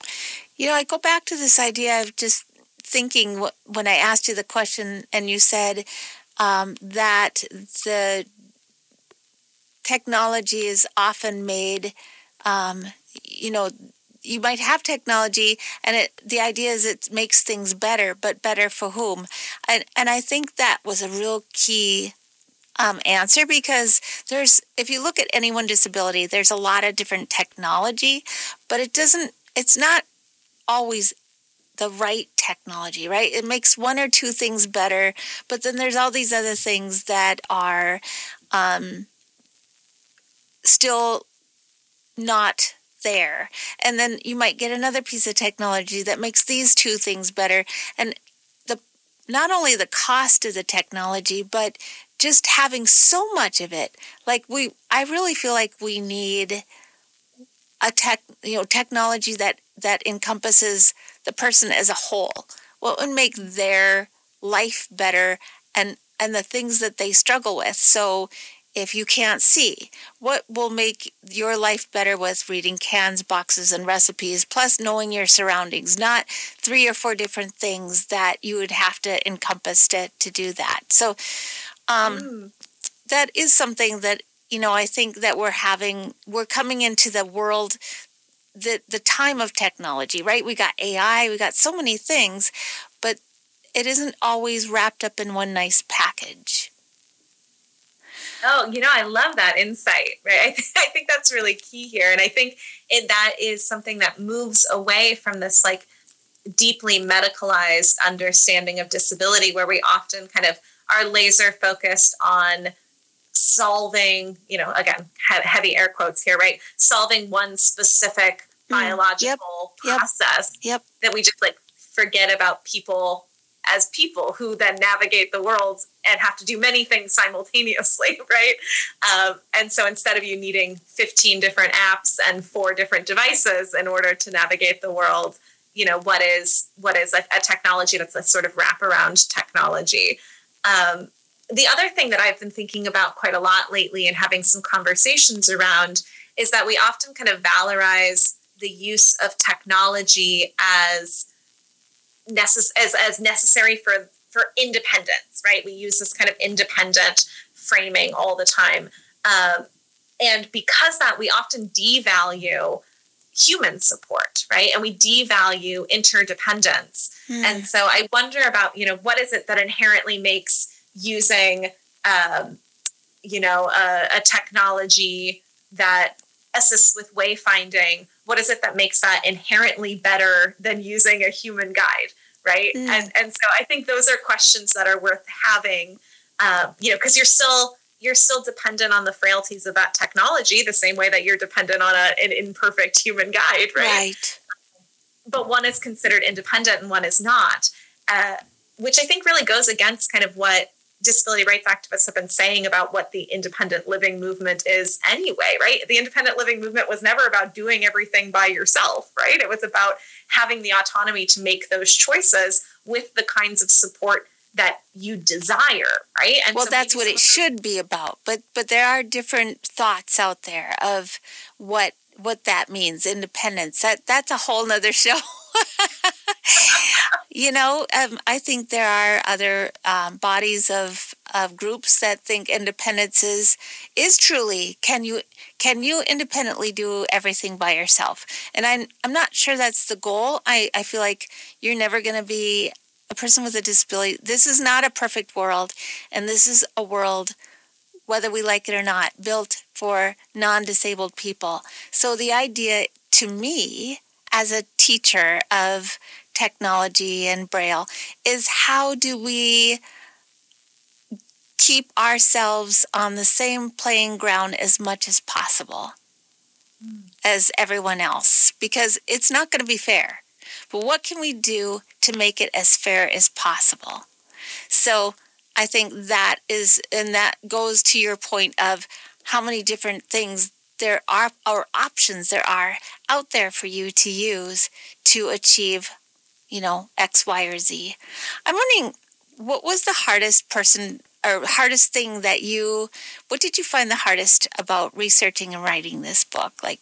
You know, I go back to this idea of just thinking when I asked you the question, and you said um, that the technology is often made, um, you know, you might have technology, and it, the idea is it makes things better, but better for whom? And and I think that was a real key um, answer, because there's, if you look at any one disability, there's a lot of different technology, but it doesn't, it's not always the right technology, right? It makes one or two things better, but then there's all these other things that are um, still not there. And then you might get another piece of technology that makes these two things better. And the not only the cost of the technology, but just having so much of it. Like we, I really feel like we need a tech, you know, technology that that encompasses the person as a whole. What would make their life better, and and the things that they struggle with. So if you can't see, what will make your life better with reading cans, boxes, and recipes, plus knowing your surroundings, not three or four different things that you would have to encompass to, to do that. So um, mm. that is something that, you know, I think that we're having, we're coming into the world, the the time of technology, right? We got A I, we got so many things, but it isn't always wrapped up in one nice package. Oh, you know, I love that insight, right? I, th- I think that's really key here. And I think it, that is something that moves away from this like deeply medicalized understanding of disability, where we often kind of are laser focused on solving, you know, again, heavy air quotes here, right? Solving one specific biological mm, yep, process yep, yep. that we just like forget about people as people who then navigate the world and have to do many things simultaneously, right? Um, and so instead of you needing fifteen different apps and four different devices in order to navigate the world, you know, what is what is a, a technology that's a sort of wraparound technology? Um, the other thing that I've been thinking about quite a lot lately and having some conversations around is that we often kind of valorize the use of technology as necess- as, as necessary for for independence, right? We use this kind of independent framing all the time. Um, and because that, we often devalue human support, right? And we devalue interdependence. Mm. And so I wonder about, you know, what is it that inherently makes using, um, you know, a, a technology that assists with wayfinding, what is it that makes that inherently better than using a human guide, right? Mm. And and so I think those are questions that are worth having, um, you know, because you're still you're still dependent on the frailties of that technology, the same way that you're dependent on a, an imperfect human guide, right? Right. But one is considered independent and one is not, uh, which I think really goes against kind of what disability rights activists have been saying about what the independent living movement is anyway, right? The independent living movement was never about doing everything by yourself, right? It was about having the autonomy to make those choices with the kinds of support that you desire, right? And well, so that's what it should be about. But but there are different thoughts out there of what what that means, independence. That that's a whole nother show. You know, um, I think there are other um, bodies of of groups that think independence is is truly can you can you independently do everything by yourself? And I'm I'm not sure that's the goal. I, I feel like you're never going to be a person with a disability. This is not a perfect world, and this is a world, whether we like it or not, built for non-disabled people. So the idea to me, as a teacher of technology and Braille, is how do we keep ourselves on the same playing ground as much as possible mm. as everyone else? Because it's not going to be fair. But what can we do to make it as fair as possible? So I think that is, and that goes to your point of how many different things there are, or options there are out there for you to use to achieve, you know, X, Y, or Z. I'm wondering, what was the hardest person or hardest thing that you, what did you find the hardest about researching and writing this book? Like,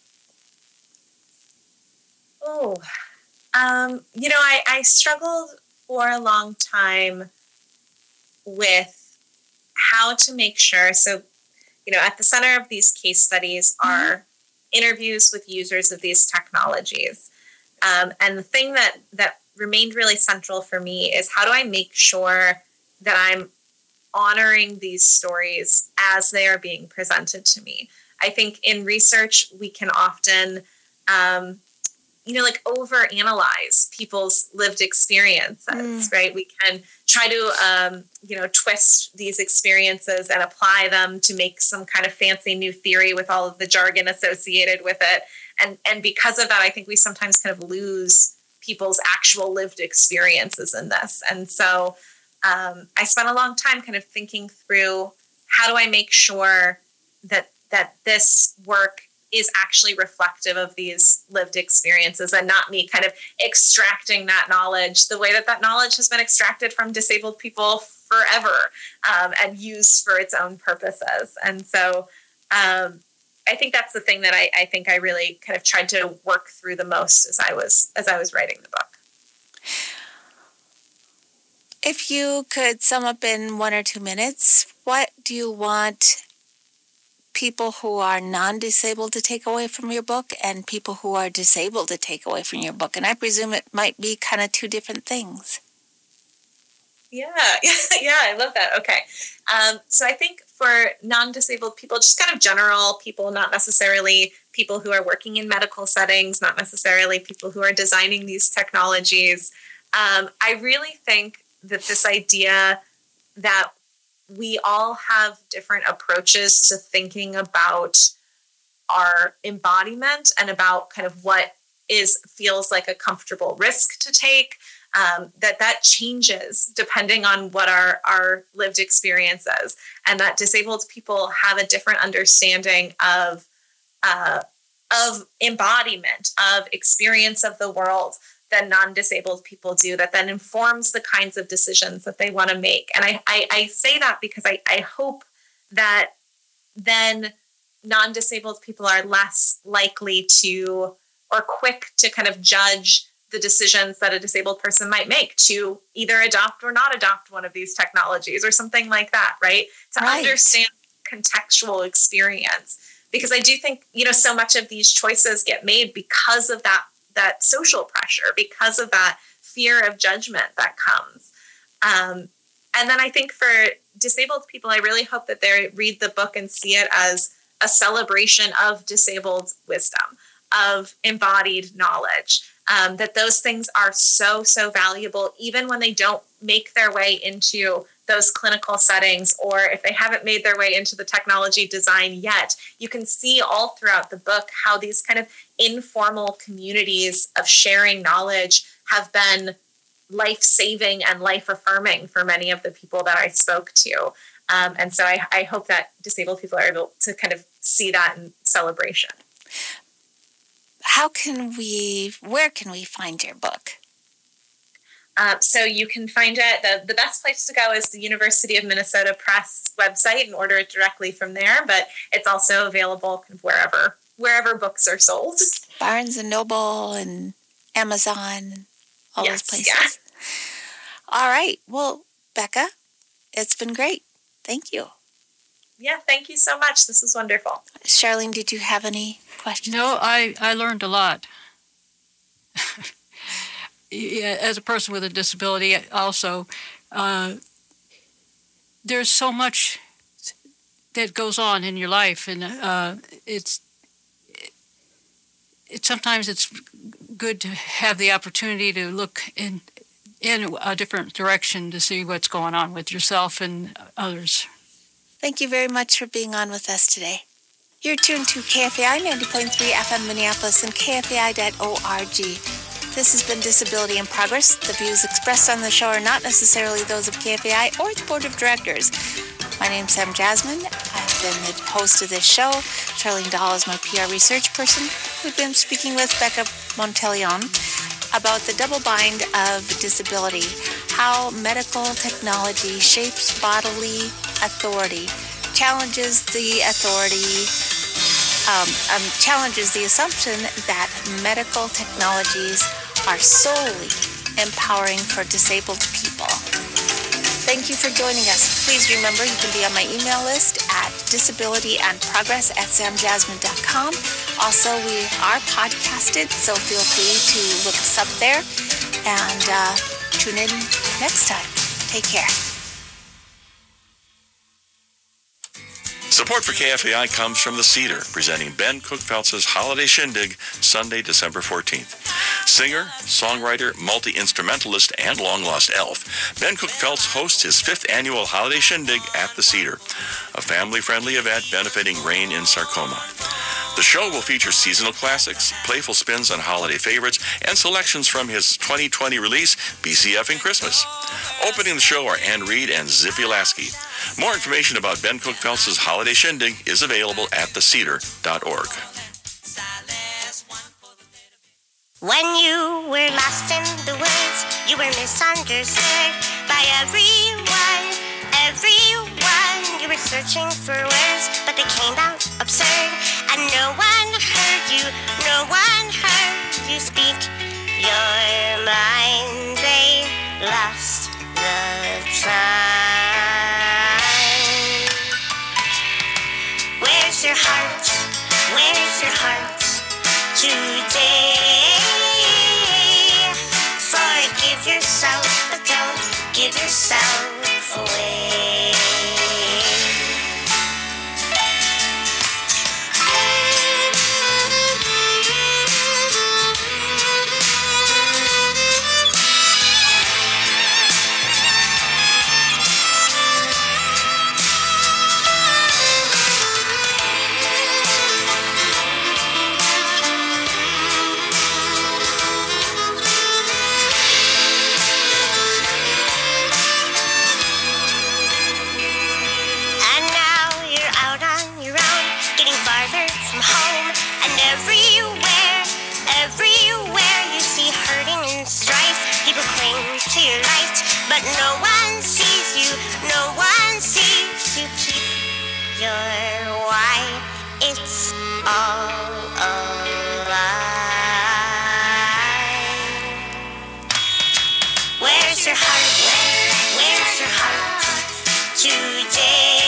oh, um, you know, I, I struggled for a long time with how to make sure. So, you know, at the center of these case studies are mm-hmm. interviews with users of these technologies. Um, and the thing that, that remained really central for me is how do I make sure that I'm honoring these stories as they are being presented to me? I think in research, we can often, um, you know, like overanalyze people's lived experiences, mm. right? We can try to, um, you know, twist these experiences and apply them to make some kind of fancy new theory with all of the jargon associated with it. And, and because of that, I think we sometimes kind of lose people's actual lived experiences in this. And so um, I spent a long time kind of thinking through how do I make sure that that this work is actually reflective of these lived experiences and not me kind of extracting that knowledge the way that that knowledge has been extracted from disabled people forever um, and used for its own purposes. And so um, I think that's the thing that I, I think I really kind of tried to work through the most as I was as I was writing the book. If you could sum up in one or two minutes, what do you want people who are non-disabled to take away from your book and people who are disabled to take away from your book? And I presume it might be kind of two different things. Yeah, yeah, I love that. Okay. Um, so I think for non-disabled people, just kind of general people, not necessarily people who are working in medical settings, not necessarily people who are designing these technologies, um, I really think that this idea that we all have different approaches to thinking about our embodiment and about kind of what is feels like a comfortable risk to take, um, that that changes depending on what our, our lived experience is, and that disabled people have a different understanding of uh, of embodiment, of experience of the world than non-disabled people do, that then informs the kinds of decisions that they want to make. And I, I, I say that because I, I hope that then non-disabled people are less likely to, or quick to kind of judge the decisions that a disabled person might make to either adopt or not adopt one of these technologies or something like that, right? To Right. understand contextual experience. Because I do think, you know, so much of these choices get made because of that, that social pressure, because of that fear of judgment that comes. Um, and then I think for disabled people, I really hope that they read the book and see it as a celebration of disabled wisdom, of embodied knowledge, um, that those things are so, so valuable, even when they don't make their way into those clinical settings, or if they haven't made their way into the technology design yet. You can see all throughout the book how these kind of informal communities of sharing knowledge have been life-saving and life-affirming for many of the people that I spoke to. Um, and so I, I hope that disabled people are able to kind of see that in celebration. How can we, where can we find your book? Uh, so you can find it, the, the best place to go is the University of Minnesota Press website and order it directly from there, but it's also available kind of wherever wherever books are sold. Barnes and Noble and Amazon, all Yes, those places. yeah. All right. Well, Becca, it's been great. Thank you. Yeah, thank you so much. This was wonderful. Charlene, did you have any questions? No, I, I learned a lot. Yeah, as a person with a disability also, uh, there's so much that goes on in your life, and uh, it's it, sometimes it's good to have the opportunity to look in in a different direction to see what's going on with yourself and others. Thank you very much for being on with us today. You're tuned to K F A I ninety point three F M Minneapolis and K F A I dot org. This has been Disability in Progress. The views expressed on the show are not necessarily those of K F A I or its board of directors. My name's Sam Jasmine. I've been the host of this show. Charlene Dahl is my P R research person. We've been speaking with Becca Monteleon about the double bind of disability, how medical technology shapes bodily authority, challenges the authority, um, um, challenges the assumption that medical technologies are solely empowering for disabled people. Thank you for joining us. Please remember you can be on my email list at disabilityandprogress at samjasmine dot com. Also, we are podcasted, so feel free to look us up there and uh, tune in next time. Take care. Support for K F A I comes from The Cedar, presenting Ben Cook Phelps' Holiday Shindig, Sunday, December fourteenth. Singer, songwriter, multi-instrumentalist, and long-lost elf, Ben Cook Phelps hosts his fifth annual Holiday Shindig at The Cedar, a family-friendly event benefiting Rain in Sarcoma. The show will feature seasonal classics, playful spins on holiday favorites, and selections from his twenty twenty release, B C F in Christmas. Opening the show are Ann Reed and Zippy Lasky. More information about Ben Cook Phelps' Holiday Shindig is available at the cedar dot org. When you were lost in the woods, you were misunderstood by everyone, everyone. You were searching for words, but they came out absurd, and no one heard you, no one heard you speak your mind. They lost the time. Where's your heart? Where's your heart today? Forgive yourself, but don't give yourself away. To your light, but no one sees you, no one sees you. Keep your why, it's all a lie. J.